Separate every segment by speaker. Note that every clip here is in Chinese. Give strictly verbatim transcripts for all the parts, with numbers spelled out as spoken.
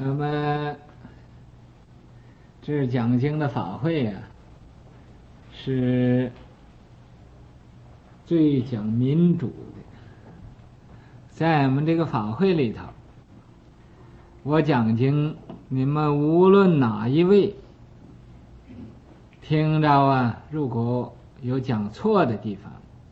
Speaker 1: 那么这讲经的法会啊，是最讲民主的。在我们这个法会里头，我讲经，你们无论哪一位听着啊，如果有讲错的地方，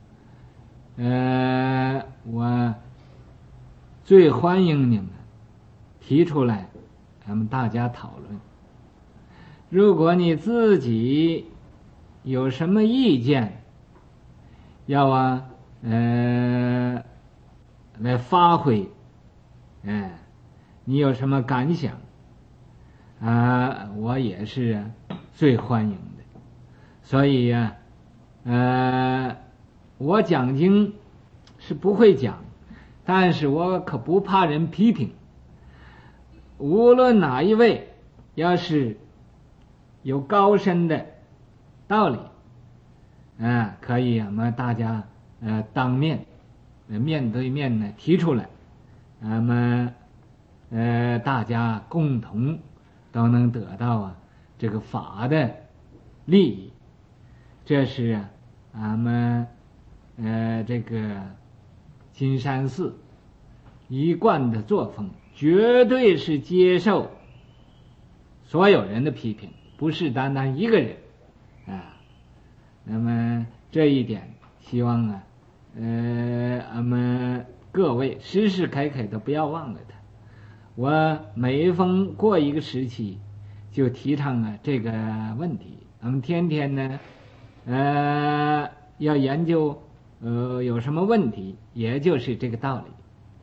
Speaker 1: 呃，我最欢迎你们提出来，咱们大家讨论。如果你自己有什么意见，要啊，呃，来发挥，哎，你有什么感想啊？我也是最欢迎的。所以呀、啊，呃，我讲经是不会讲，但是我可不怕人批评。无论哪一位，要是有高深的道理，啊，可以我们大家呃当面呃面对面的提出来，那么呃大家共同都能得到啊这个法的利益。这是啊俺们呃这个金山寺一贯的作风，绝对是接受所有人的批评，不是单单一个人啊。那么这一点希望啊呃俺们各位时时刻刻都不要忘了它。我每逢过一个时期就提倡啊这个问题，我们天天呢呃要研究呃有什么问题，也就是这个道理。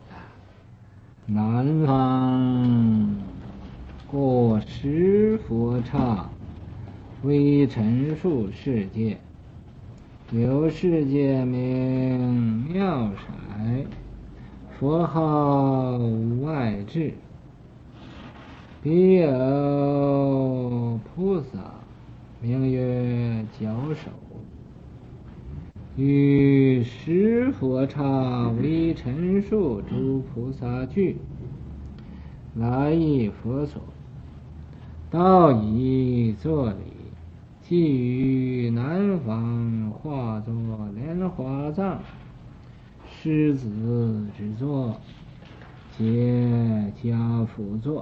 Speaker 1: 南方过十佛刹，微尘数世界，有世界名妙色，佛号无外智，彼有菩萨名曰角首，于十佛刹微尘数诸菩萨聚，来诣佛所，道以作礼，即于南方化作莲花藏，狮子之座，皆家辅座。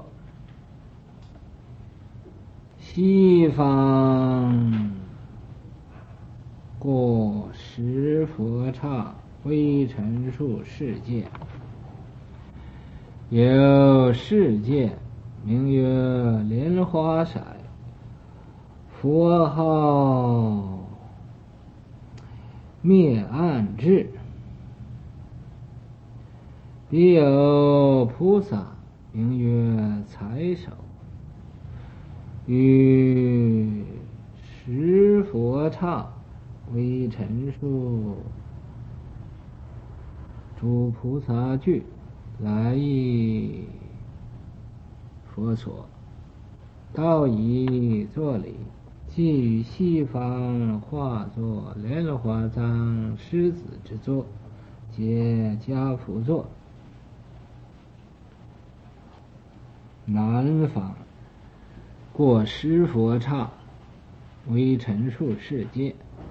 Speaker 1: 西方过十佛刹微尘数世界，有世界名曰莲花色，佛号灭暗智，彼有菩萨名曰财首，于十佛刹微尘数诸菩萨聚，来诣佛所，道以作礼，即于西方化作莲花藏，狮子之座，皆家辅座。南方过十佛刹微尘数世界。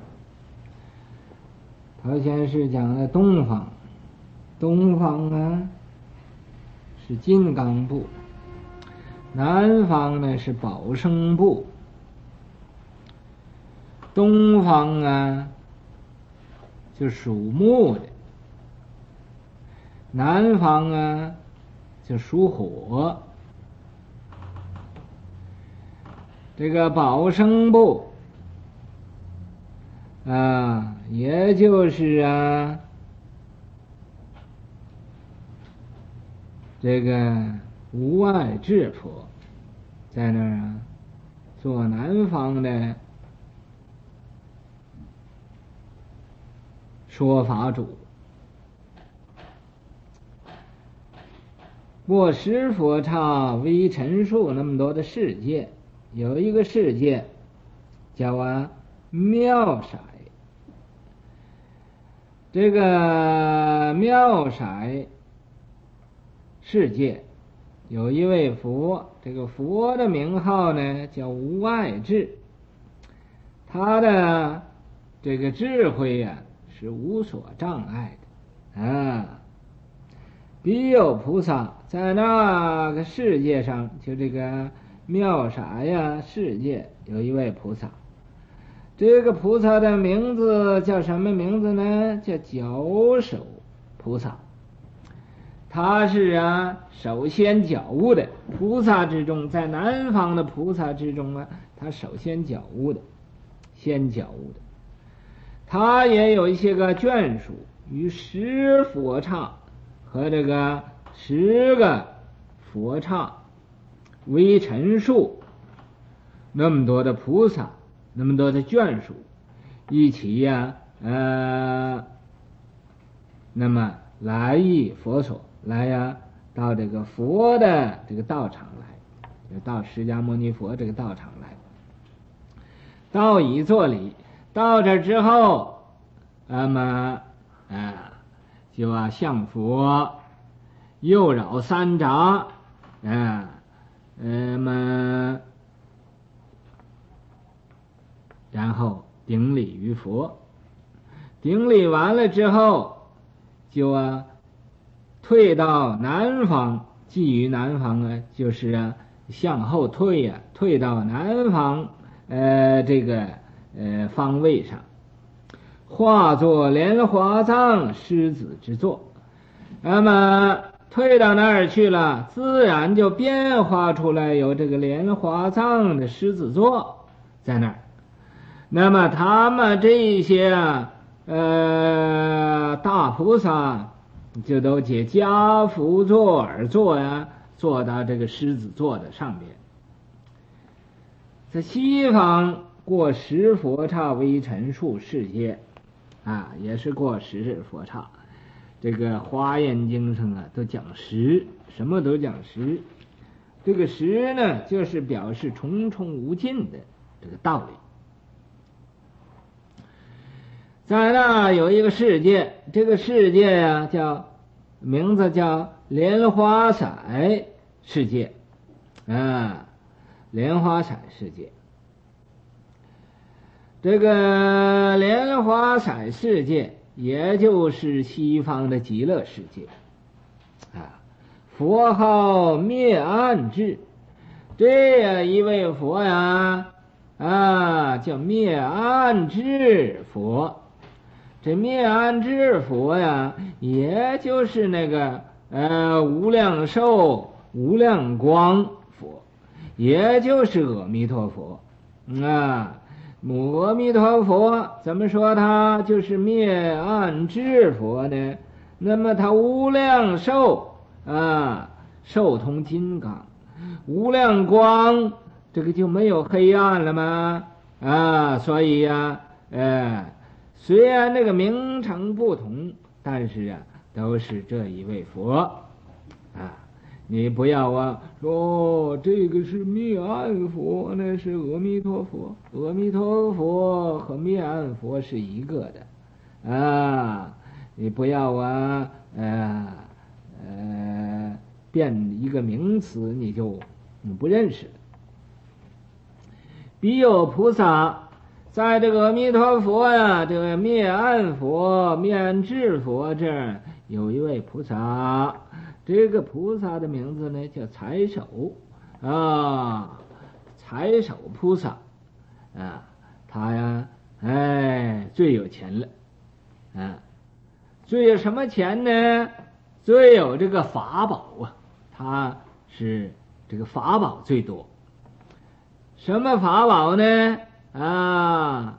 Speaker 1: 头先是讲的东方，东方呢是金刚部，南方呢是宝生部。东方啊就属木的，南方啊就属火。这个宝生部啊，也就是啊这个无碍智佛在那儿啊做南方的说法主。过十佛刹微尘数那么多的世界，有一个世界叫啊妙色。这个妙色世界有一位佛，这个佛的名号呢叫无碍智，他的这个智慧呀、啊、是无所障碍的啊。彼有菩萨，在那个世界上，就这个妙傻呀世界有一位菩萨，这个菩萨的名字叫什么名字呢？叫脚手菩萨。他是啊首先觉悟的菩萨之中，在南方的菩萨之中啊，他首先觉悟的，先觉悟的。他也有一些个眷属，与十佛刹和这个十个佛刹为陈数，那么多的菩萨，那么多的眷属一起呀、啊，呃，那么来诣佛所，来呀、啊，到这个佛的这个道场来，就到释迦牟尼佛这个道场来，到已作礼。到这之后，那么啊，就啊向佛右绕三匝，啊，那么然后顶礼于佛。顶礼完了之后，就啊退到南方，寄于南方啊，就是啊向后退呀、啊，退到南方呃这个呃方位上，化作莲华藏狮子之座。那么退到那儿去了，自然就变化出来有这个莲华藏的狮子座在那儿。那么他们这些啊呃大菩萨就都解家福座而坐呀，坐到这个狮子座的上边。在西方过十佛刹为陈数世界啊，也是过十佛刹。这个华严经上啊都讲十，什么都讲十。这个十呢，就是表示重重无尽的这个道理。在那有一个世界，这个世界呀、啊、叫名字叫莲花彩世界啊，莲花彩世界。这个莲花彩世界也就是西方的极乐世界啊，佛号灭暗智，这一位佛呀啊叫灭暗智佛。这灭暗智佛呀，也就是那个呃无量寿无量光佛，也就是阿弥陀佛啊。阿弥陀佛怎么说他就是灭暗智佛呢？那么他无量寿啊，寿通金刚，无量光，这个就没有黑暗了吗？啊，所以呀、啊，呃。虽然那个名称不同，但是啊，都是这一位佛啊。你不要啊说、哦、这个是灭暗佛，那是阿弥陀佛，阿弥陀佛和灭暗佛是一个的啊。你不要啊呃呃变一个名词，你就你不认识了。彼有菩萨。在这个阿弥陀佛呀，这个灭暗佛、灭暗智佛这儿有一位菩萨，这个菩萨的名字呢叫财首啊，财首菩萨啊，他呀，哎，最有钱了啊，最有什么钱呢？最有这个法宝啊，他是这个法宝最多。什么法宝呢？啊，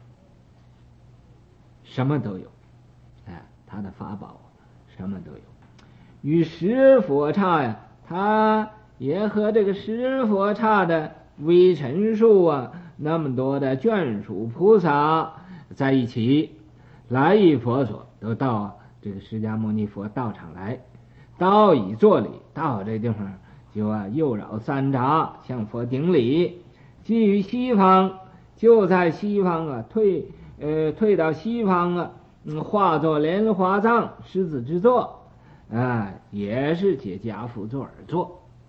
Speaker 1: 什么都有，哎，他的法宝什么都有。与十佛刹呀，他也和这个十佛刹的微尘数啊，那么多的眷属菩萨在一起，来诣佛所，都到这个释迦牟尼佛道场来，到已作礼，到这地方就啊右绕三匝，向佛顶礼。基于西方。就在西方啊，退呃退到西方啊，嗯，化作莲华藏狮子之座啊，也是解家福座而坐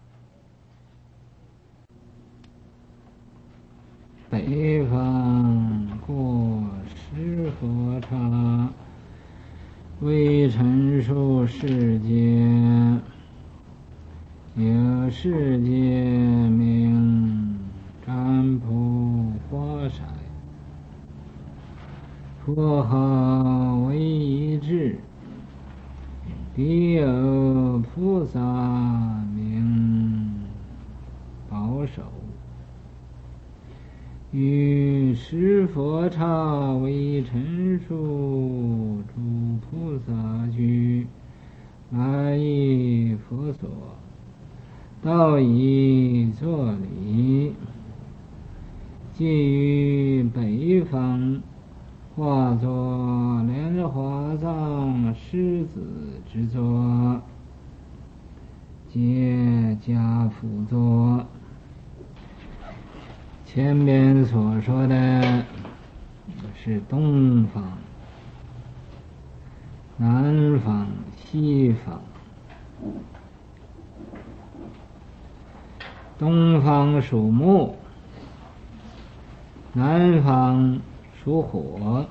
Speaker 1: 北方过十佛刹，为陈述世界，有世界名占卜花色，佛号为一智，彼有菩萨名保守，于十佛刹为陈述诸菩萨居，来诣佛所，道以作礼，即于北方化作莲华藏狮子之座，皆加辅佐。前边所说的是东方、南方、西方。东方属木，南方属火，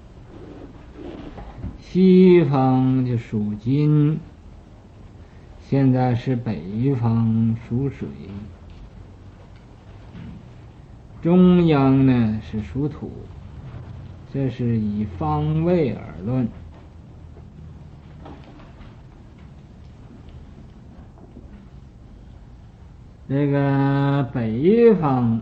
Speaker 1: 西方就属金，现在是北方属水，中央呢是属土，这是以方位而论。这个北方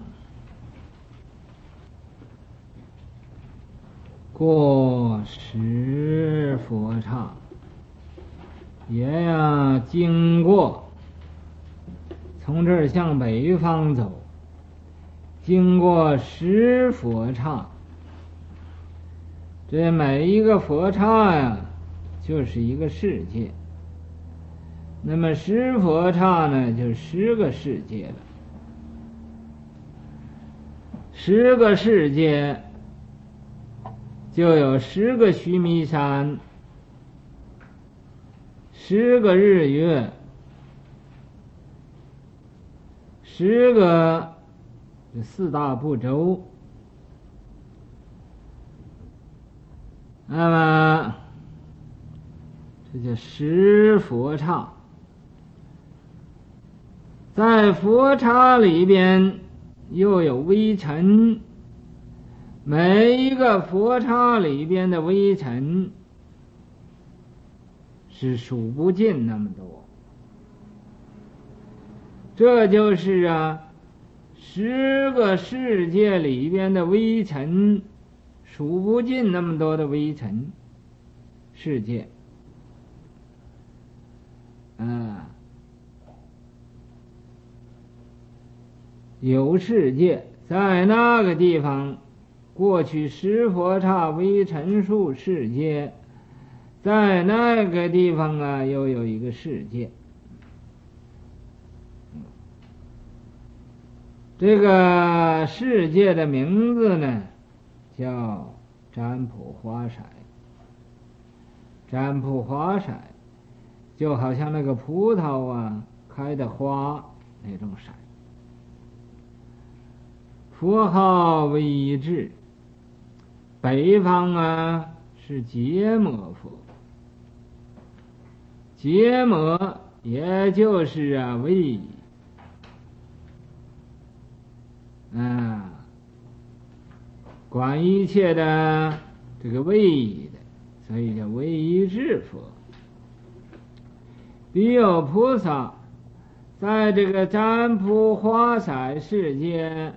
Speaker 1: 过十佛刹，也要经过，从这儿向北方走，经过十佛刹，这每一个佛刹呀，就是一个世界。那么十佛刹呢，就十个世界了。十个世界就有十个须弥山，十个日月，十个四大部洲。那么这叫十佛刹。在佛刹里边又有微尘，每一个佛刹里边的微尘是数不尽那么多。这就是啊，十个世界里边的微尘，数不尽那么多的微尘世界啊。有世界在那个地方，过去十佛刹微尘数世界，在那个地方啊又有一个世界。这个世界的名字呢叫占卜花色。占卜花色就好像那个葡萄啊开的花那种色。佛号为一智，北方啊是羯摩佛，羯摩也就是啊位，啊，管一切的这个位的，所以叫为一智佛。彼有菩萨，在这个占卜花色世界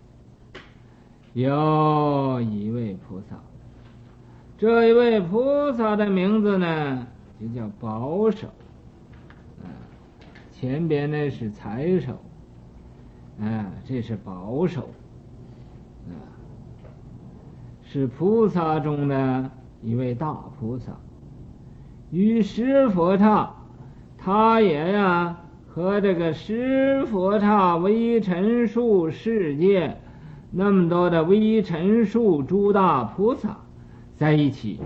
Speaker 1: 有一位菩萨，这一位菩萨的名字呢就叫保守，啊，前边呢是财首，啊，这是保守，啊，是菩萨中的一位大菩萨。于十佛刹，他也呀和这个十佛刹微尘数世界那么多的微尘数诸大菩萨在一起，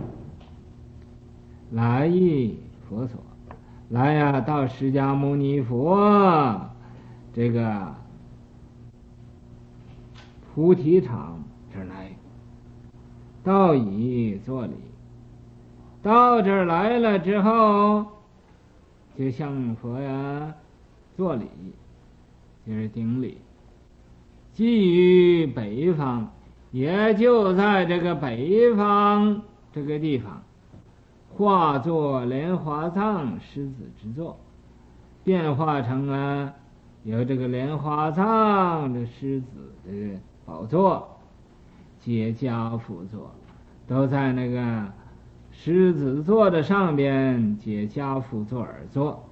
Speaker 1: 来诣佛所，来呀、啊、到释迦牟尼佛这个菩提场之内，道以作礼。到这儿来了之后，就向佛呀作礼，就是顶礼。基于北方，也就在这个北方这个地方，化作莲花藏狮子之座，变化成了有这个莲花藏的狮子的宝座，皆家辅座，都在那个狮子座的上边，皆家辅座而坐。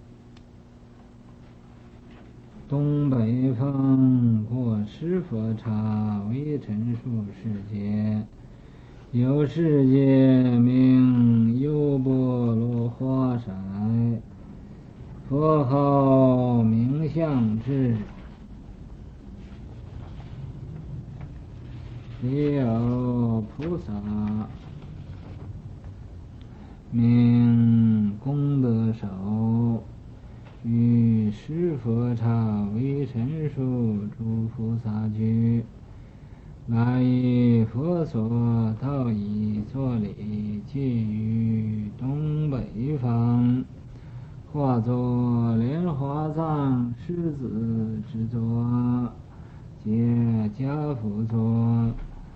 Speaker 1: 东北方过十佛刹，为陈述世界，有世界名优波罗花色，佛号名相智，亦有菩萨名功德手，于十佛刹为陈述诸菩萨具，来以佛所道以作礼，寄于东北方，化作莲花藏狮子之座，皆家辅座。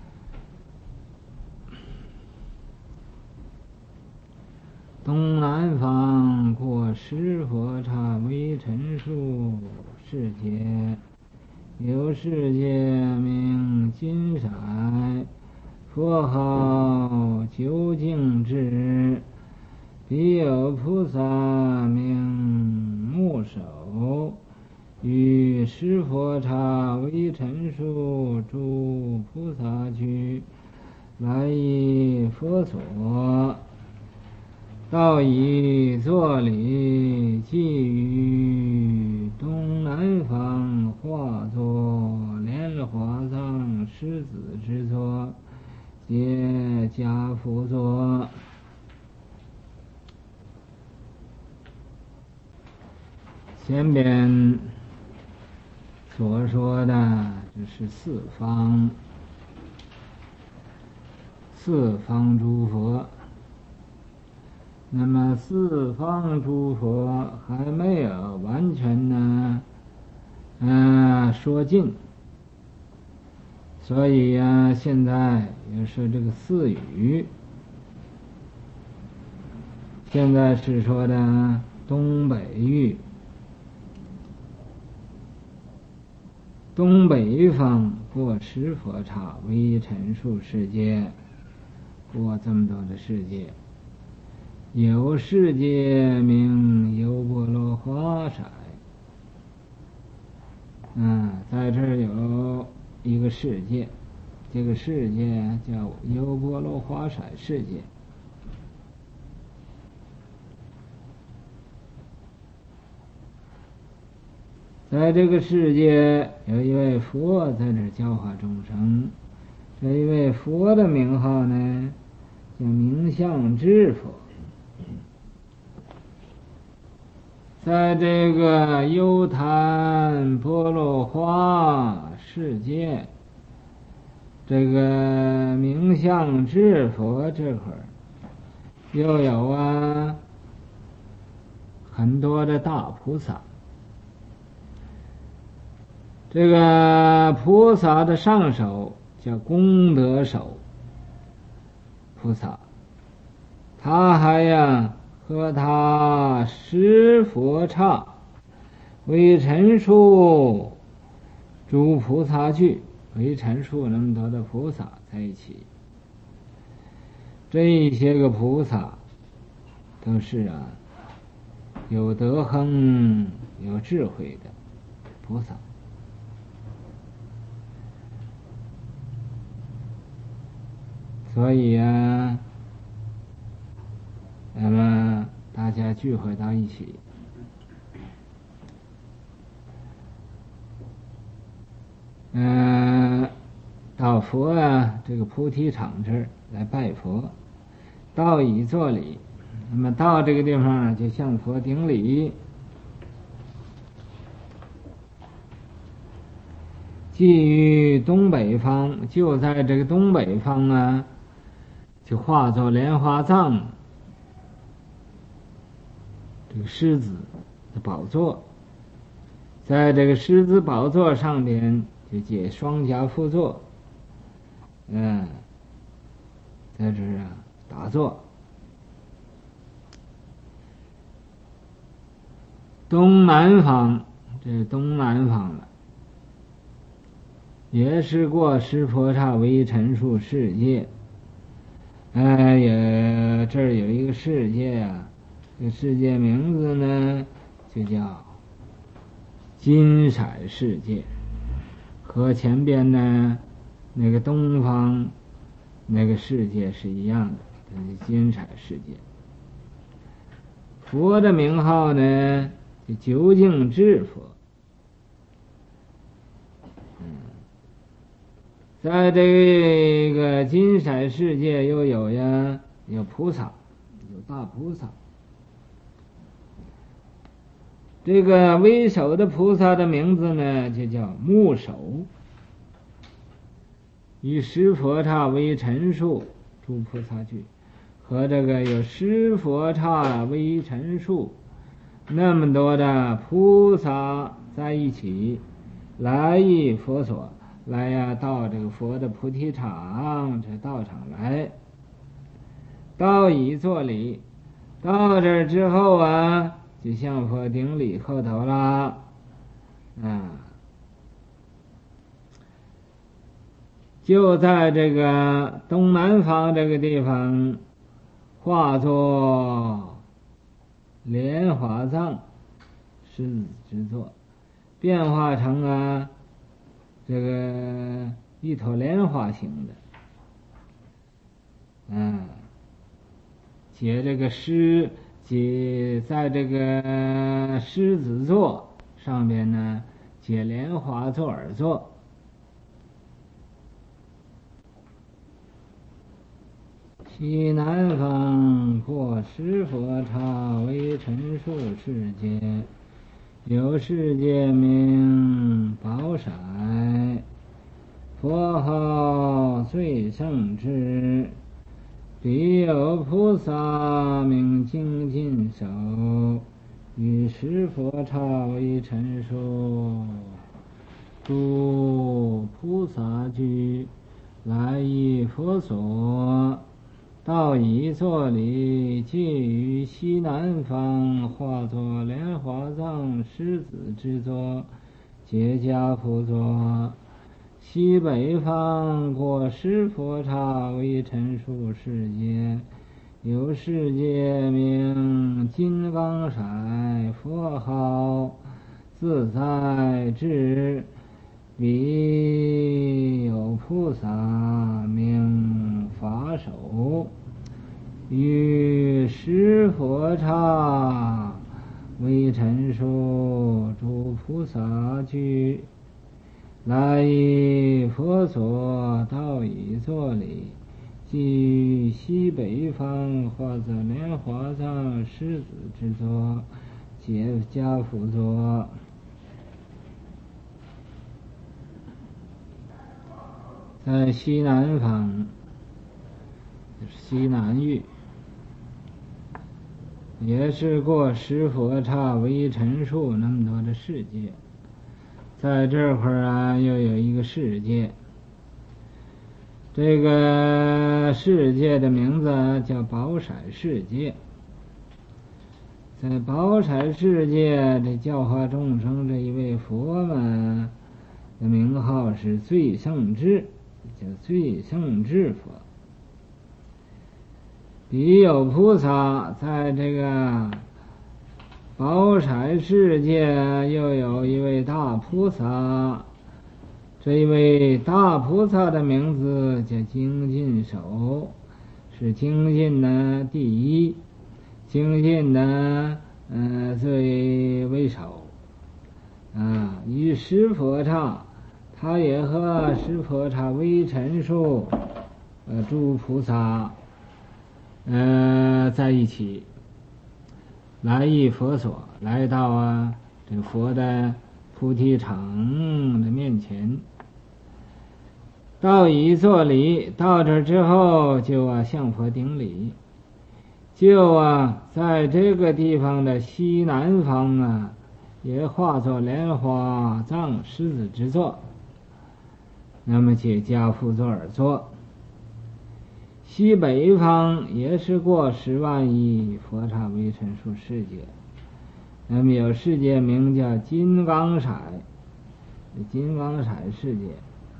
Speaker 1: 东南方过十佛刹为陈述世界，有世界名金色，佛号究竟智，彼有菩萨名目手，于十佛刹为陈述诸菩萨具，来以佛所道以作礼，寄于东南方，化作莲花藏狮子之座，皆家辅座。前边所说的这是四方，四方诸佛。那么四方诸佛还没有完全呢，嗯、呃，说尽，所以呀、啊，现在也是这个四语。现在是说的东北域，东北方过十佛刹为陈述世界，过这么多的世界。有世界名优波罗花色，嗯，在这儿有一个世界，这个世界叫优波罗花色世界。在这个世界有一位佛在这儿教化众生，这一位佛的名号呢叫名相智佛。在这个优昙波罗花世界，这个名相智佛这会儿又有啊很多的大菩萨。这个菩萨的上首叫功德手菩萨，他还呀和他十佛刹为陈述诸菩萨具，为陈述那么多的菩萨在一起。这些个菩萨都是啊有德行有智慧的菩萨。所以啊，那么大家聚会到一起，嗯、呃，到佛啊这个菩提场这儿来拜佛，到以作礼。那么到这个地方就向佛顶礼， 寄于东北方，就在这个东北方啊，就化作莲花藏这个狮子的宝座，在这个狮子宝座上边就解双颊趺坐，嗯，在这儿啊打坐。东南方，这是东南方了，也是过湿婆刹微尘数世界。哎，也这儿有一个世界啊，这个世界名字呢就叫金色世界，和前边呢那个东方那个世界是一样的，这是金色世界。佛的名号呢就究竟智佛。嗯，在这个金色世界又有呀有菩萨，有大菩萨。这个为首的菩萨的名字呢就叫目首，以湿婆刹为陈述诸菩萨句，和这个有湿婆刹为陈述那么多的菩萨在一起，来意佛所，来呀到这个佛的菩提场，这道场来，到已作礼，到这儿之后啊就向佛顶礼叩头啦，啊，就在这个东南方这个地方化作莲花藏狮子之座，变化成啊这个一坨莲花形的，嗯，解这个狮解在这个狮子座上边呢解莲花座而坐。西南方过湿婆刹为陈述世界，有世界名宝色，佛号最胜智，彼有菩萨名精进手，与湿婆刹为陈述诸菩萨句，来意佛所，到已作礼，即于西南方化作莲花藏狮子之座，结跏趺坐。西北方过湿婆刹为陈述世界，有世界名金刚色，佛号自在智，彼有菩萨名法手，与湿婆刹为陈述诸菩萨句，来意佛所，到已作礼，即于西北方化作莲花藏狮子之座，结跏趺坐。在西南方，就是西南域，也是过湿婆刹为陈述那么多的世界。在这块儿啊又有一个世界，这个世界的名字叫宝色世界。在宝色世界这教化众生这一位佛们的名号是最胜智，叫最胜智佛。彼有菩萨，在这个宝色世界又有一位大菩萨，这一位大菩萨的名字叫精进手，是精进呢第一，精进呢呃最为首啊。与湿婆刹，他也和湿婆刹为陈述呃诸菩萨呃在一起，来意佛所，来到啊这个佛的菩提场的面前， 到一座里，到这之后就啊向佛顶礼，就啊在这个地方的西南方啊，也化作莲花藏狮子之座，那么解家趺坐而坐。西北方也是过十万亿佛刹微尘数世界，那么有世界名叫金刚色，金刚色世界。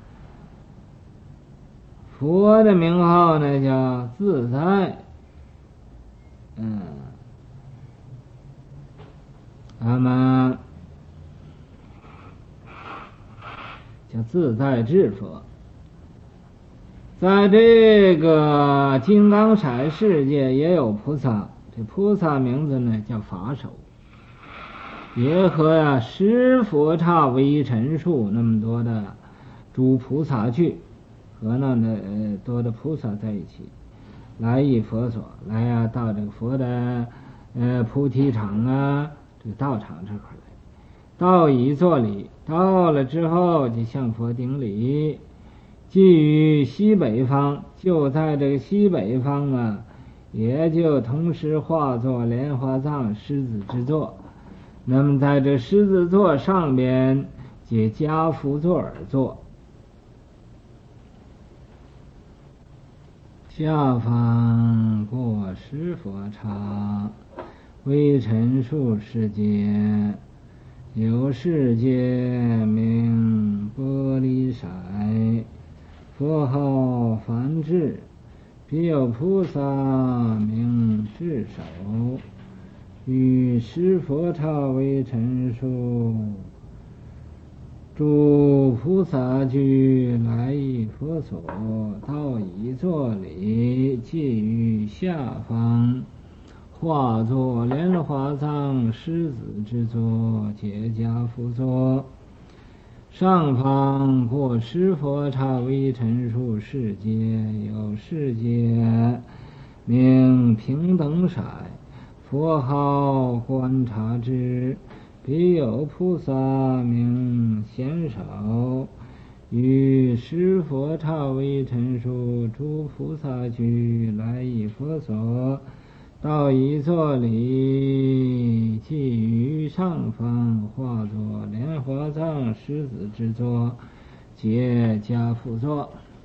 Speaker 1: 佛的名号呢叫自在，嗯，那么叫自在智佛。在这个金刚色世界也有菩萨，这菩萨名字呢叫法手，也和啊十佛刹微尘数那么多的诸菩萨去和那的呃多的菩萨在一起，来以佛所来啊，到这个佛的呃菩提场啊，这个道场这块来，到一座里，到了之后就向佛顶礼。基于西北方，就在这个西北方啊，也就同时化作莲花藏狮子之座。那么在这狮子座上边解家趺坐而坐。下方过十佛刹微尘数世界，有世界名玻璃色，佛号梵志，彼有菩萨名智首，与十佛刹微尘数诸菩萨俱来诣佛所，到一座里，即于下方化作莲花藏狮子之座，解家趺坐。上方过十佛刹微尘数世界，有世界名平等色，佛号观察之，彼有菩萨名显首，与十佛刹微尘数诸菩萨俱来诣佛所，到一座里，即于上方化作莲花藏狮子之座，解家趺坐。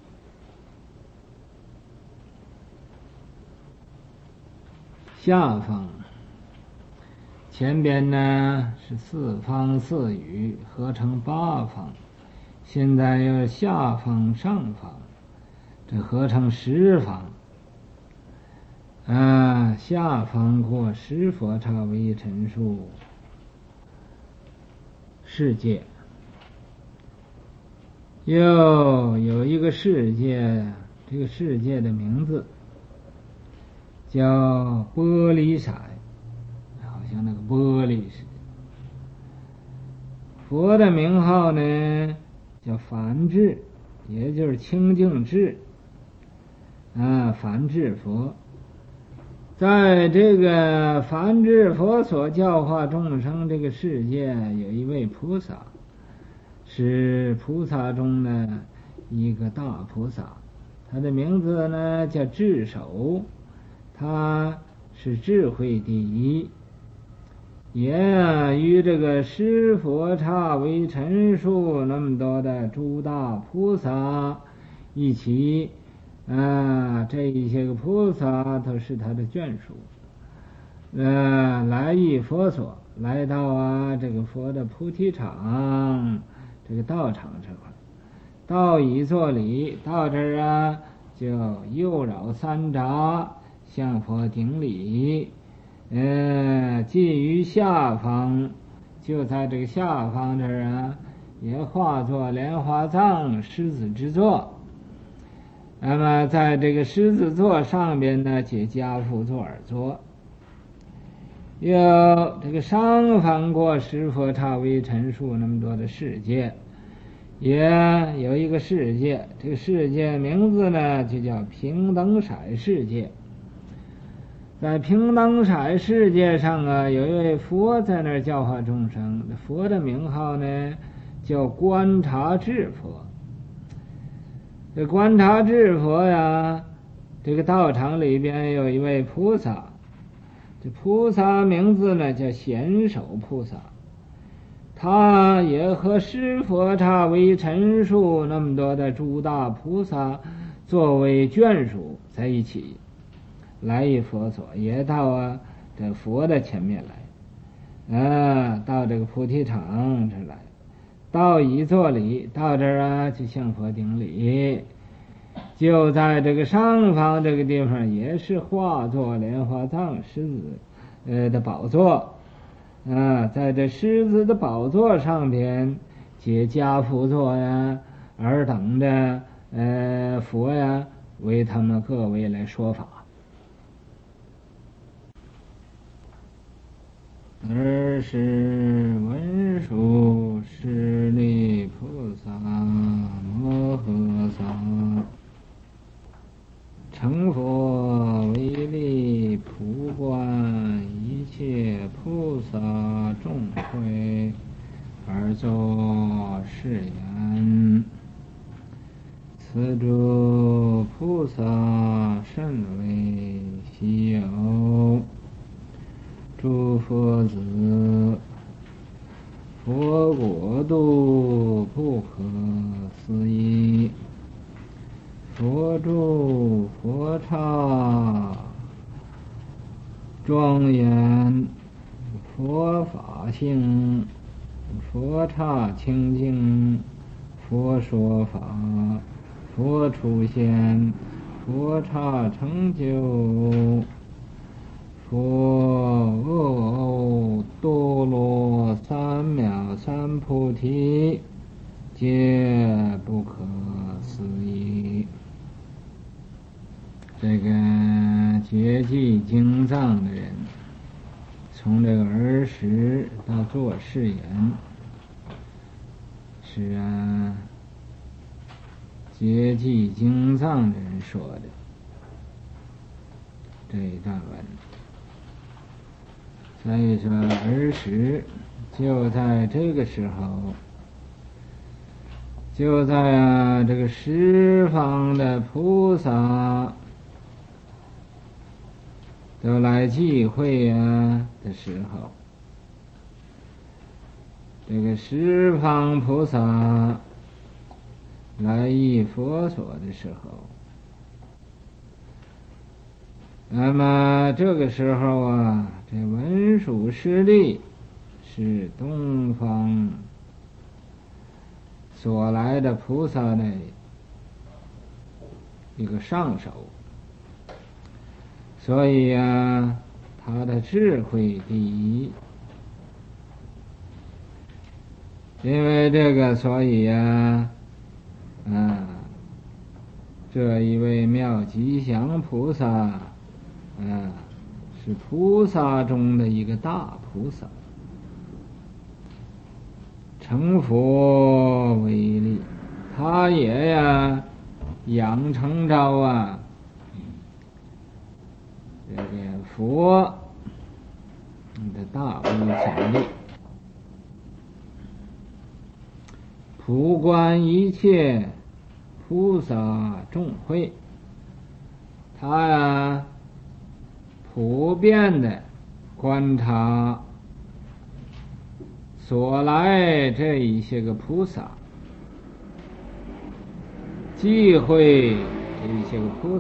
Speaker 1: 下方前边呢是四方四语合成八方，现在又下方上方，这合成十方。啊，下方过十佛刹微尘数世界，又有一个世界，这个世界的名字叫玻璃色，好像那个玻璃似的。佛的名号呢叫梵志，也就是清净智啊，梵志佛。在这个梵志佛所教化众生这个世界，有一位菩萨，是菩萨中的一个大菩萨，他的名字呢叫智首，他是智慧第一，也与这个十佛刹微尘数那么多的诸大菩萨一起啊，这一些个菩萨都是他的眷属，呃，来诣佛所，来到啊这个佛的菩提场，这个道场这块，到一座里，到这儿啊就右绕三匝，向佛顶礼，呃，即于下方，就在这个下方这儿啊，也化作莲花藏狮子之座。那么在这个狮子座上边呢，解家趺坐而坐。有这个上方过十佛刹微尘数那么多的世界，也有一个世界，这个世界名字呢就叫平等色世界。在平等色世界上啊，有一位佛在那儿教化众生，佛的名号呢叫观察智佛。 这观察智佛呀，这个道场里边有一位菩萨，这菩萨名字呢叫贤首菩萨，他也和释佛刹为陈述那么多的诸大菩萨作为眷属在一起，来一佛所，也到啊这佛的前面来，啊，到这个菩提场这来，到一座礼，到这儿啊就向佛顶礼。就在这个上方这个地方，也是化作莲花藏狮子呃的宝座啊，在这狮子的宝座上边结跏趺坐呀，尔等的呃佛呀为他们各位来说法。尔时文殊师利菩萨摩诃萨成佛为力，普观一切菩萨众会，而作是言：此诸菩萨甚为稀有，诸佛子，佛国度不可思议，佛住佛刹庄严，佛法性，佛刹清净，佛说法，佛出现，佛刹成就，佛阿多罗三藐三菩提，皆不可思议。这个觉记经藏的人，从这个儿时到做誓言，是啊，觉记经藏的人说的这一段文。所以说儿时就在这个时候，就在啊这个十方的菩萨都来聚会啊的时候，这个十方菩萨来诣佛所的时候，那么这个时候啊，这文殊师利是东方所来的菩萨的一个上首，所以啊，他的智慧第一。因为这个，所以啊，啊，这一位妙吉祥菩萨，啊，是菩萨中的一个大菩萨，成佛为力，他也呀养成着啊这个佛的大威强力，普观一切菩萨众会，他呀普遍的观察所来这一些个菩萨，忌讳这一些个菩萨，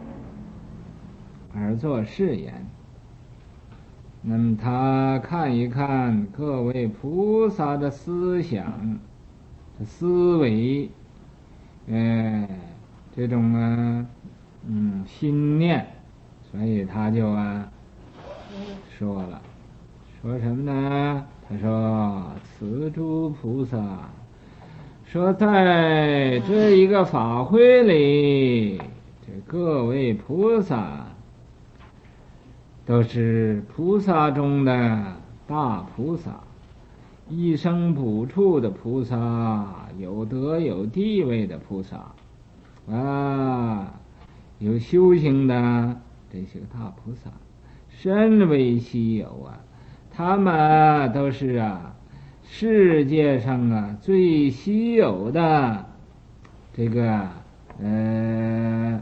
Speaker 1: 而作誓言。那么他看一看各位菩萨的思想、思维，呃，这种啊，嗯，心念，所以他就啊说了，说什么呢？他说：“此诸菩萨，说在这一个法会里，这各位菩萨都是菩萨中的大菩萨，一生补处的菩萨，有德有地位的菩萨，啊，有修行的这些个大菩萨，甚为稀有啊！他们都是啊，世界上啊最稀有的这个呃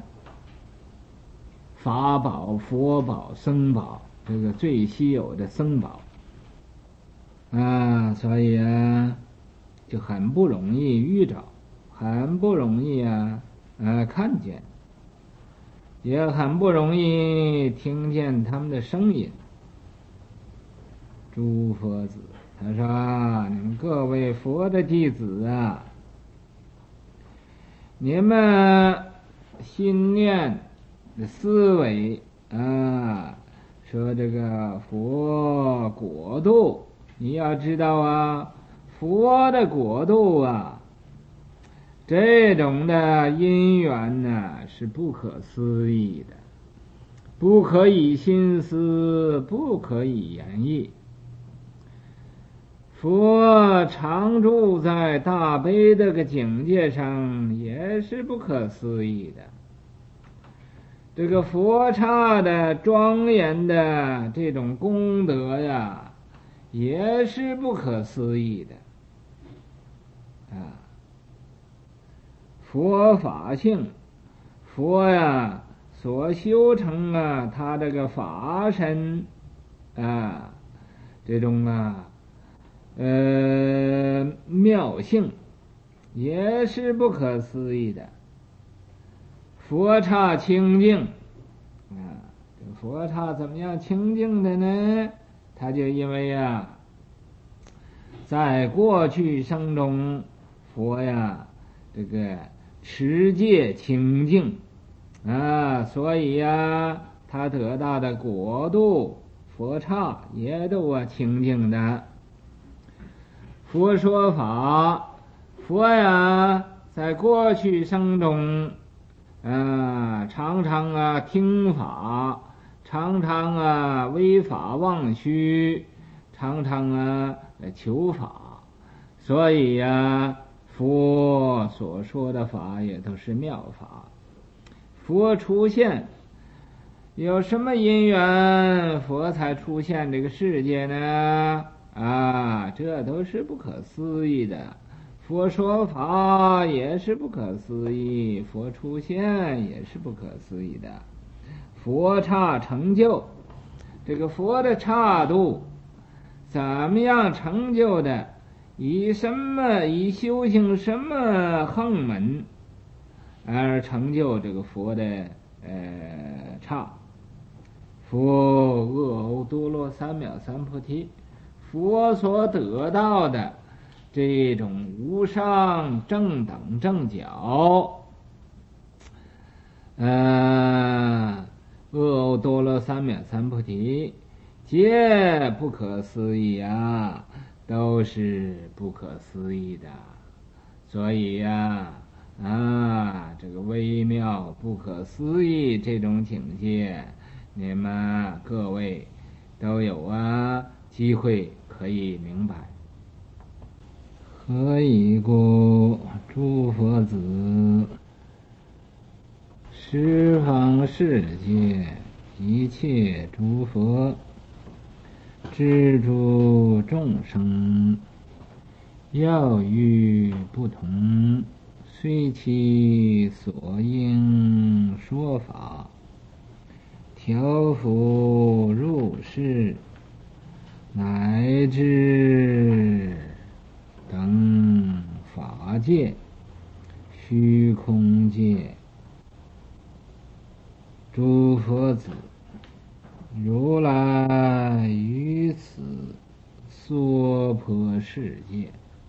Speaker 1: 法宝、佛宝、僧宝，这个最稀有的僧宝啊，所以啊，就很不容易遇着，很不容易啊，呃，看见，也很不容易听见他们的声音。诸佛子，他说：“你们各位佛的弟子啊，你们心念的思维啊，说这个佛国度，你要知道啊，佛的国度啊，这种的因缘呢，是不可思议的，不可以心思，不可以言绎。佛常住在大悲这个境界上，也是不可思议的。这个佛刹的庄严的这种功德呀，也是不可思议的啊。佛法性，佛呀所修成啊，他这个法身啊，这种啊。呃，妙性也是不可思议的。佛刹清净啊，这个佛刹怎么样清净的呢？他就因为呀，在过去生中，佛呀这个持戒清净啊，所以呀，他得到的国度佛刹也都啊清净的。佛说法，佛呀，在过去生中，啊，常常啊听法，常常啊违法忘虚，常常啊求法，所以呀，佛所说的法也都是妙法。佛出现，有什么因缘，佛才出现这个世界呢？啊，这都是不可思议的。佛说法也是不可思议，佛出现也是不可思议的。佛刹成就，这个佛的刹度怎么样成就的？以什么以修行什么横门而成就这个佛的呃刹？佛阿耨多罗三藐三菩提。佛所得到的这种无上正等正觉，呃，阿耨多罗三藐三菩提，皆不可思议啊，都是不可思议的。所以呀、啊，啊，这个微妙不可思议这种境界，你们各位都有啊机会可以明白。何以故？诸佛子，十方世界一切诸佛，知诸众生，要欲不同，随其所应说法，调伏入世，乃至等法界、虚空界，诸佛子，如来于此娑婆世界，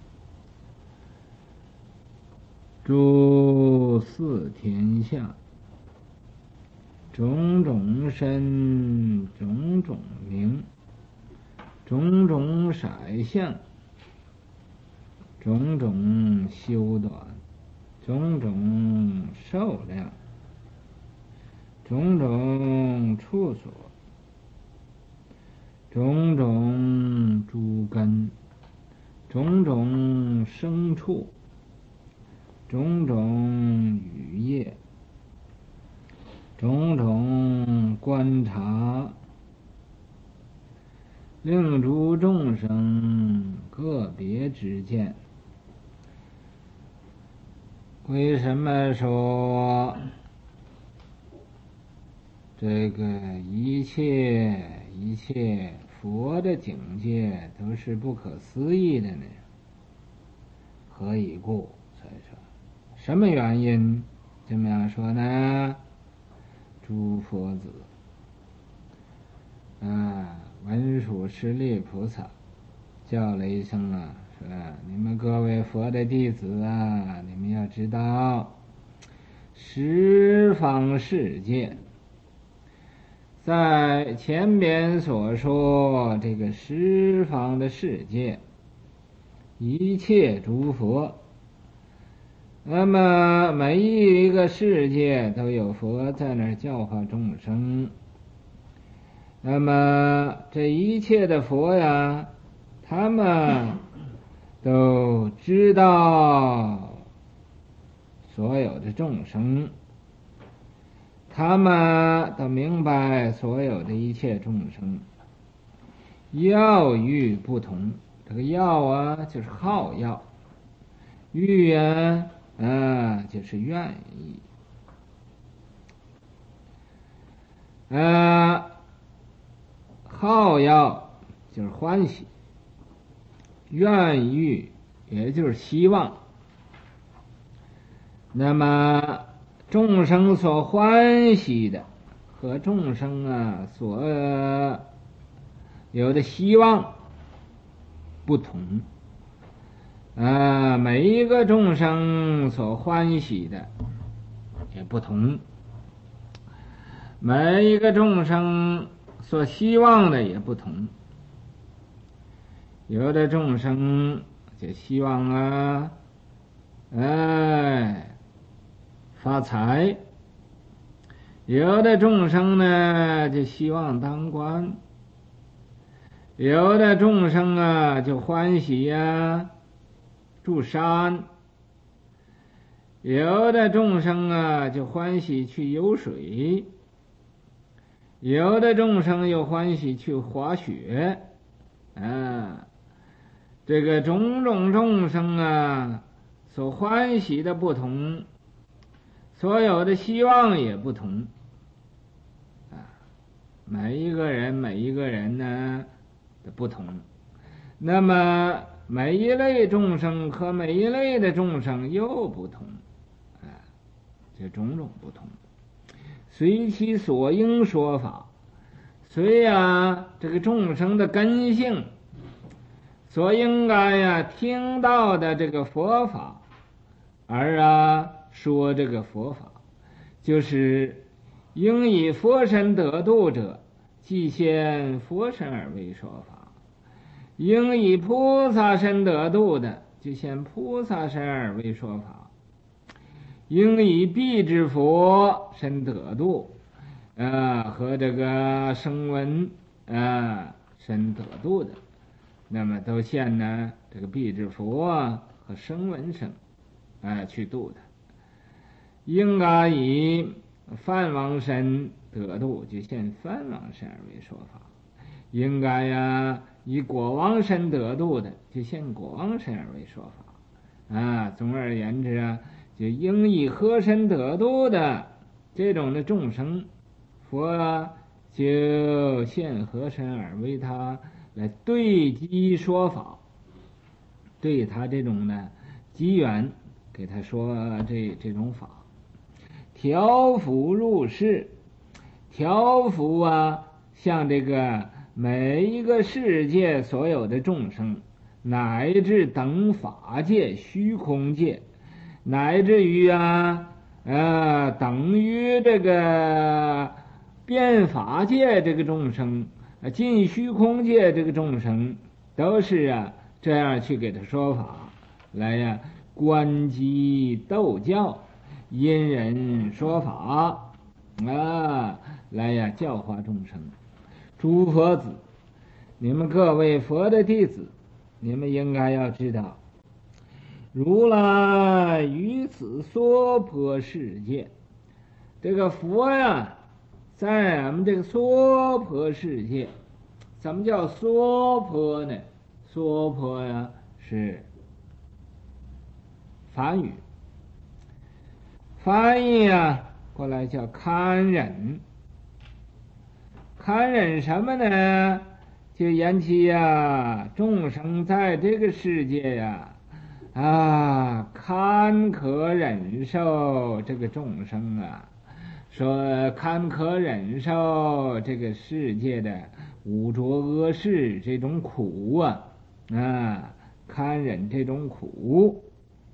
Speaker 1: 诸四天下，种种身，种种名，种种色相，种种修短，种种寿量，种种处所，种种诸根，种种生处，种种语业，种种观察，令诸众生个别之见， 为什么说这个一切一切佛的境界都是不可思议的呢？何以故？所以说，什么原因这么样说呢？诸佛子，啊，文殊师利菩萨叫了一声啊，说你们各位佛的弟子啊，你们要知道，十方世界，在前边所说这个十方的世界，一切诸佛，那么每一个世界都有佛在那儿教化众生。那么这一切的佛呀，他们都知道所有的众生，他们都明白所有的一切众生。要欲不同，这个要啊就是好要，欲啊啊就是愿意，啊好要就是欢喜，愿欲也就是希望。那么众生所欢喜的和众生啊所有的希望不同，啊，每一个众生所欢喜的也不同，每一个众生所希望的也不同。有的众生就希望啊，哎，发财；有的众生呢就希望当官；有的众生啊就欢喜呀、啊、住山；有的众生啊就欢喜去游水；有的众生又欢喜去滑雪。啊，这个种种众生啊所欢喜的不同，所有的希望也不同啊，每一个人每一个人呢的不同，那么每一类众生和每一类的众生又不同啊，这种种不同，随其所应说法，随呀这个众生的根性所应该呀听到的这个佛法而啊说这个佛法，就是应以佛身得度者，即现佛身而为说法；应以菩萨身得度的，就现菩萨身而为说法；应以辟支佛身得度，啊，和这个声闻啊身得度的，那么都现呢这个辟支佛啊和声闻身啊去度的。应该以梵王身得度，就现梵王身而为说法；应该呀以果王身得度的，就现果王身而为说法。啊，总而言之啊，就应以何身得度的这种的众生，佛啊就现何身而为他来对机说法，对他这种的机缘给他说这这种法。调伏入世，调伏啊，像这个每一个世界所有的众生，乃至等法界、虚空界，乃至于啊呃等于这个变法界这个众生，尽虚空界这个众生，都是啊这样去给他说法来呀、啊、观机斗教，因人说法啊，来呀教化众生。诸佛子，你们各位佛的弟子，你们应该要知道，如来于此娑婆世界，这个佛呀在俺们这个娑婆世界，怎么叫娑婆呢？娑婆呀是梵语， 翻译啊过来叫堪忍。堪忍什么呢？就言其呀，众生在这个世界呀，啊，堪可忍受这个众生啊，说堪可忍受这个世界的污浊恶事这种苦啊，啊，堪忍这种苦。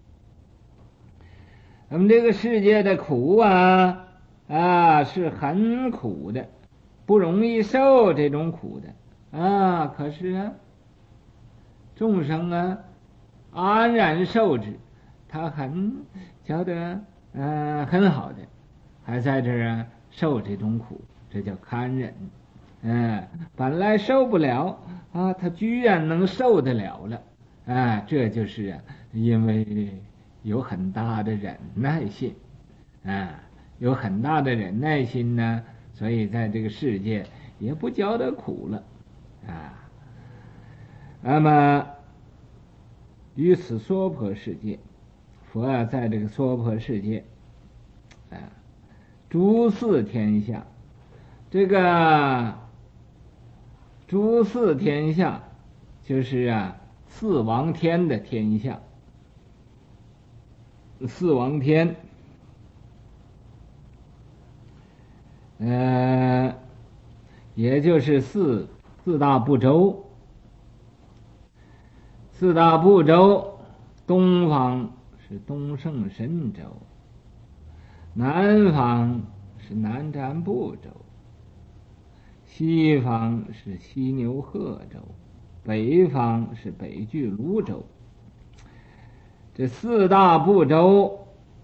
Speaker 1: 那么这个世界的苦啊，啊，是很苦的，不容易受这种苦的啊。可是啊，众生啊，安然受之，他很觉得呃很好的，还在这儿啊受这种苦，这叫堪忍。嗯，本来受不了啊，他居然能受得了了，啊，这就是啊，因为有很大的忍耐性，啊，有很大的忍耐心呢，所以在这个世界也不觉得苦了，啊。那么于此娑婆世界，佛啊，在这个娑婆世界，啊，诸四天下，这个诸四天下就是啊四王天的天下，四王天，呃，也就是四四大部洲。四大部洲，东方是东胜神州，南方是南瞻部洲，西方是西牛贺州，北方是北俱泸州。这四大部洲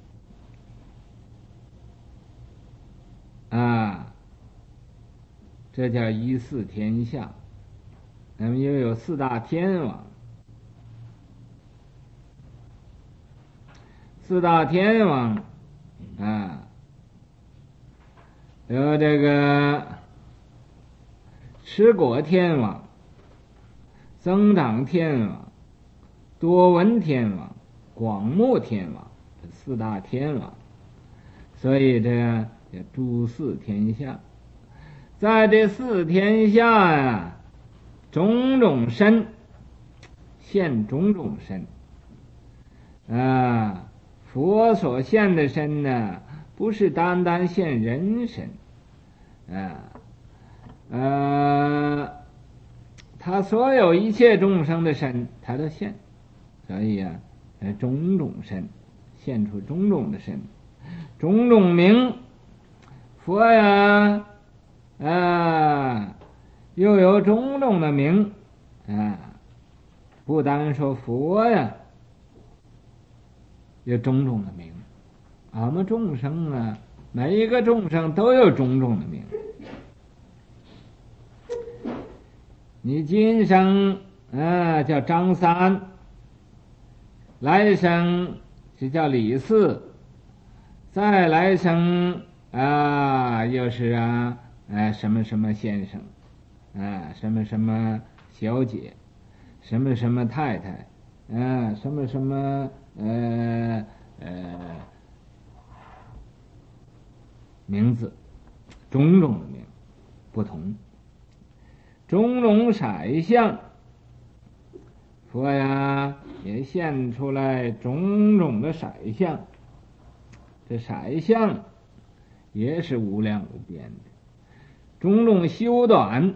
Speaker 1: 啊，这叫一四天下。那么又有四大天王，四大天王啊，有这个持果天王、增长天王、多闻天王、广目天王，这四大天王。所以这个叫诸四天下。在这四天下呀、啊，种种身现种种身啊。佛所现的身呢，不是单单现人身，啊，呃，他所有一切众生的身，他都现，所以啊，种种身，现出种种的身，种种名，佛呀，啊，又有种种的名，啊，不单说佛呀。有种种的名，俺们众生啊，每一个众生都有种种的名。你今生啊叫张三，来生就叫李四，再来生啊又是啊哎什么什么先生，啊什么什么小姐，什么什么太太，啊什么什么。呃呃，名字，种种的名，不同，种种色相，佛呀也现出来种种的色相，这色相也是无量无边的，种种修短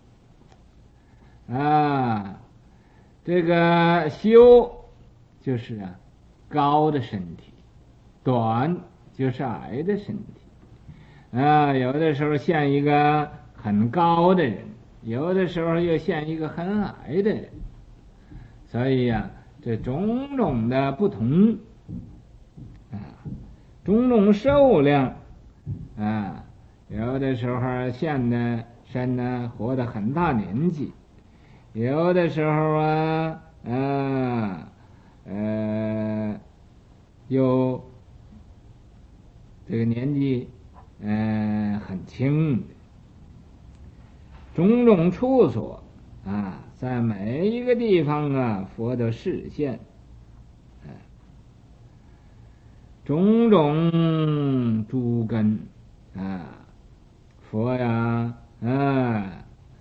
Speaker 1: 啊，这个修就是啊。高的身体，短就是矮的身体，啊，有的时候像一个很高的人，有的时候又像一个很矮的人，所以呀、啊，这种种的不同，啊，种种寿量，啊，有的时候现的身呢活得很大年纪，有的时候啊，啊。呃，有这个年纪，呃，很轻的，种种处所啊，在每一个地方啊，佛的示现，啊， 种种诸根啊，佛呀啊，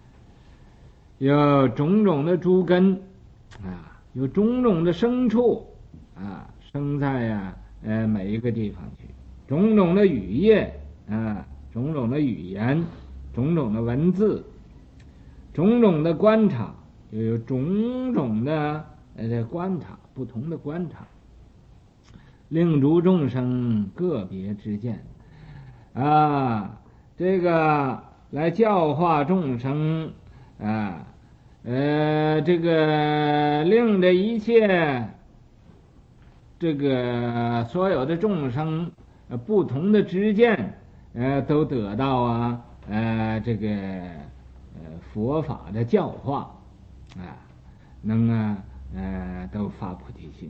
Speaker 1: 有种种的诸根啊，有种种的牲畜啊，生在呀呃每一个地方去，种种的语业啊，种种的语言，种种的文字，种种的观察，又有种种的呃观察，不同的观察，令诸众生个别之见啊，这个来教化众生啊，呃，这个令这一切这个所有的众生呃不同的知见呃都得到啊呃这个呃佛法的教化啊，能啊呃都发菩提心。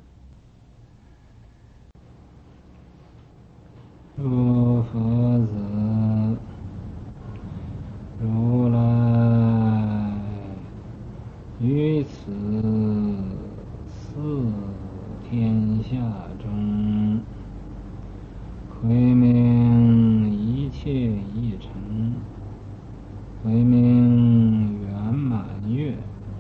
Speaker 1: 诸佛子，如来于此四天下中，慧命一切义成，慧命圆满月，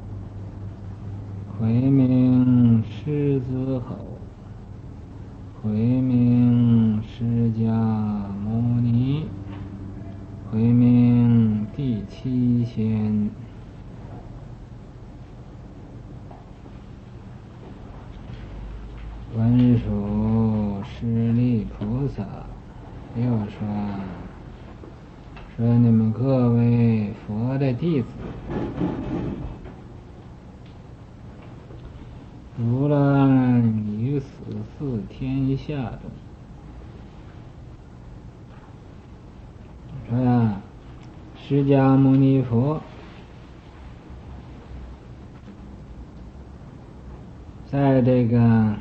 Speaker 1: 慧命狮子吼，慧命释迦牟尼，慧命第七仙，文殊师利菩萨又说：说你们各位佛的弟子，如来于此四天下中，说呀，释迦牟尼佛在这个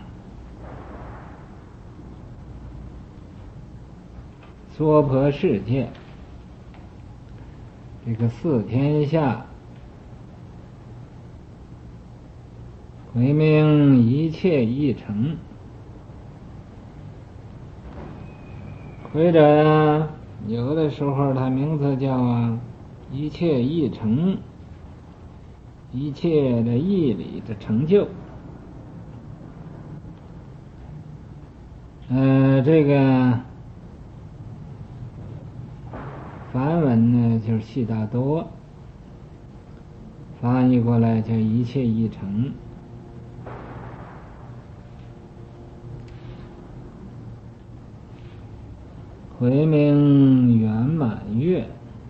Speaker 1: 娑婆世界，这个四天下，慧命一切义成，或者有的时候他名字叫啊一切义成，一切的义理的成就。呃，这个梵文呢就是悉达多，翻译过来叫一切义成。慧命圆满月，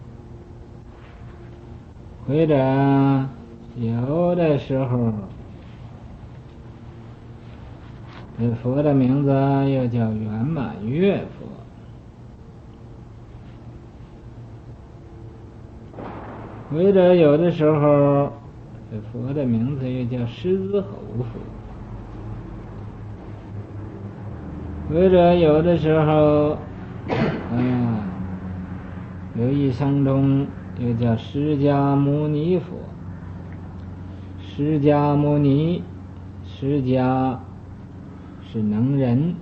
Speaker 1: 或者有的时候这佛的名字又叫圆满月佛，或者有的时候这佛的名字又叫狮子吼佛，或者有的时候嗯，有一生中又叫释迦牟尼佛。释迦牟尼，释迦是能人，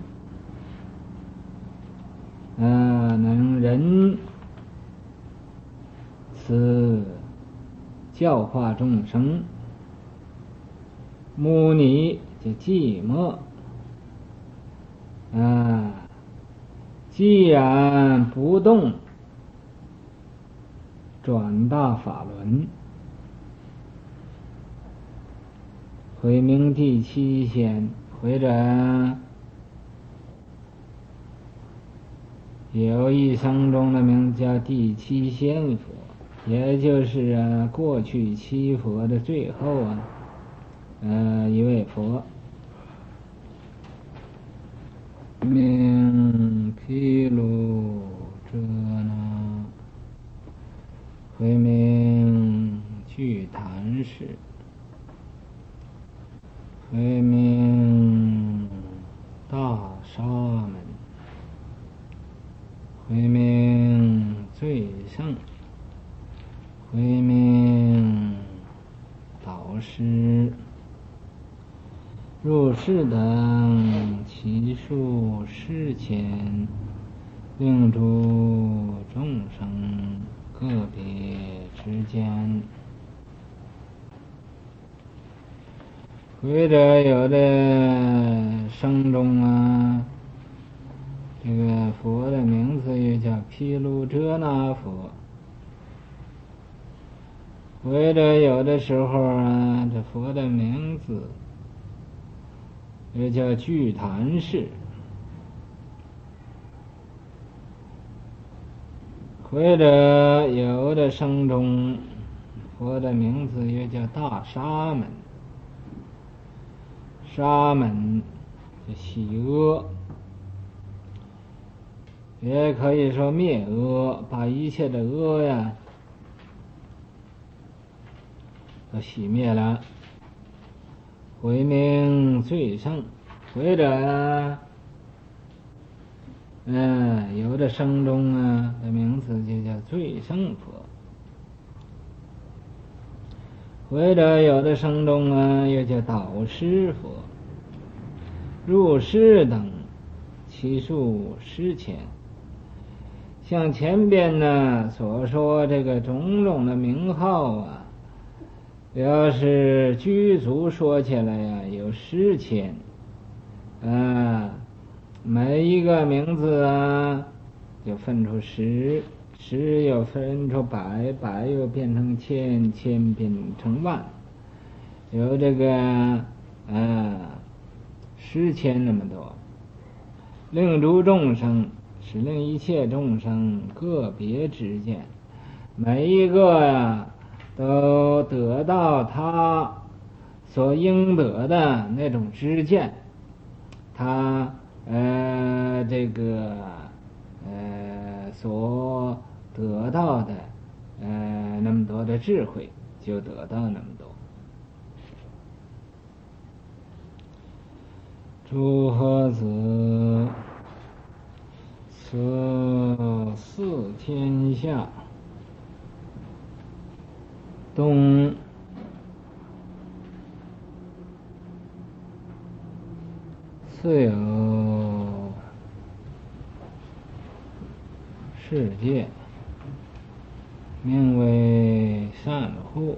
Speaker 1: 呃，能人此教化众生。牟尼就寂寞，啊，既然不动，转大法轮，慧命第七仙，或者有一生中的名叫第七仙佛，也就是啊过去七佛的最后啊，呃一位佛。命毗卢遮那，慧命具坛室，慧命大沙门，慧命最胜，慧命导师。入世的等其数世前，令诸众生个别之间。或者有的生中啊，这个佛的名字又叫毗卢遮那佛。或者有的时候啊，这佛的名字又叫具坛氏。或者有的生中，佛的名字又叫大沙门。沙门就洗恶，也可以说灭恶，把一切的恶呀都熄灭了，回名最胜。或者啊，嗯，有的生中啊的名字就叫最胜佛。或者有的生中啊又叫导师佛。入世等其数世前，像前边呢所说这个种种的名号啊，要是具足说起来呀，有十千啊，每一个名字啊就分出十，十又分出百，百又变成千，千变成万，有这个啊十千那么多。令诸众生，使令一切众生个别之见，每一个呀都得到他所应得的那种知见，他呃这个呃所得到的呃那么多的智慧，就得到那么多。诸佛子，此四天下东次有世界，名为善护，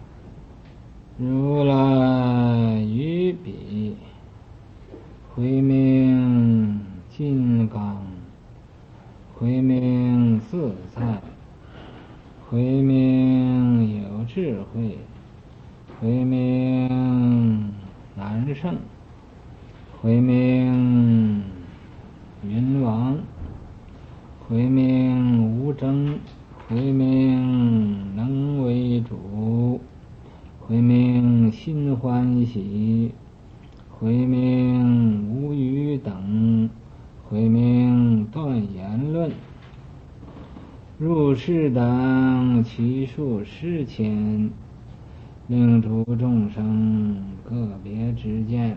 Speaker 1: 如来于彼，回名金刚，回名自在，回名有智慧，回名难胜，回名云王，回名无争，回名能为主，回名心欢喜，回名无余等，回名断言论。入世等其数世前，令诸众生个别之见。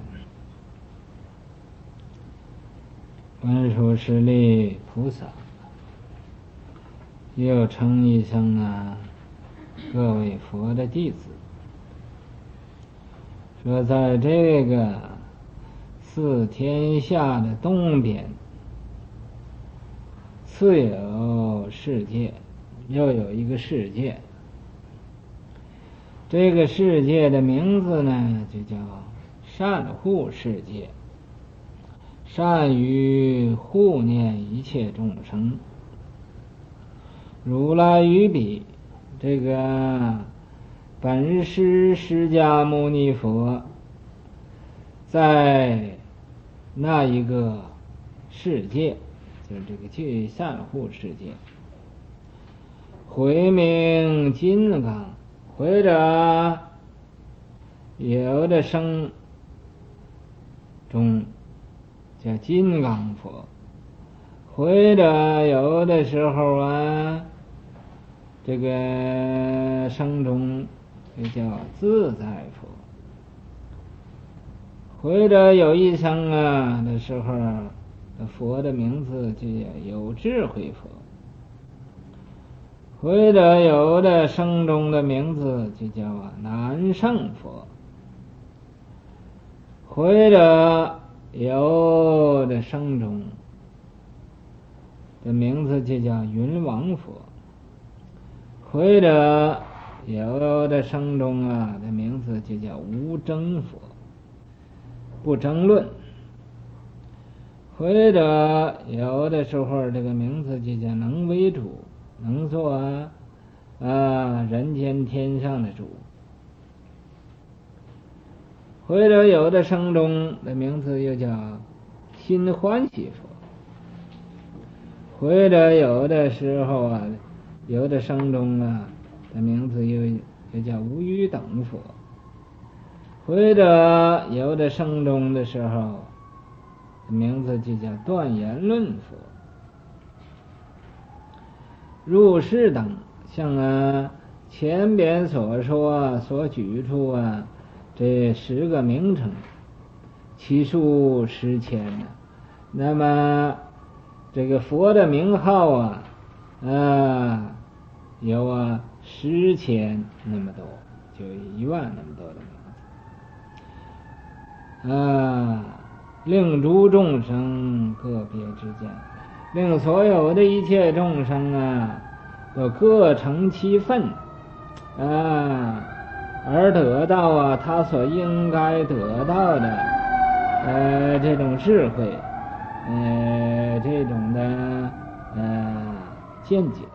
Speaker 1: 文殊师利菩萨又称一声啊，各位佛的弟子，说在这个四天下的东边，次有世界，又有一个世界。这个世界的名字呢，就叫善护世界，善于护念一切众生。如来于彼，这个本师释迦牟尼佛在那一个世界，就是这个具善护世界，回名金刚，或者有的生中叫金刚佛，或者有的时候啊，这个生中就叫自在佛，或者有一生啊的时候，佛的名字就叫有智慧佛，或者有的生中的名字就叫啊难胜佛， 或者有的生中的名字就叫云王佛，或者有的生中啊的名字就叫无争佛，不争论。或者有的时候这个名字就叫能为主，能做啊啊人间天上的主。或者有的生中的名字又叫心欢喜佛，或者有的时候啊有的生中啊的名字又又叫无余等佛，或者有的生中的时候名字就叫断言论佛。入世等像啊前边所说所举出啊这十个名称，其数十千呢。那么这个佛的名号啊啊有啊十千那么多，就一万那么多的名字啊，令诸众生个别之见，令所有的一切众生啊都各成其分啊，而得到啊他所应该得到的呃这种智慧，呃这种的呃见解。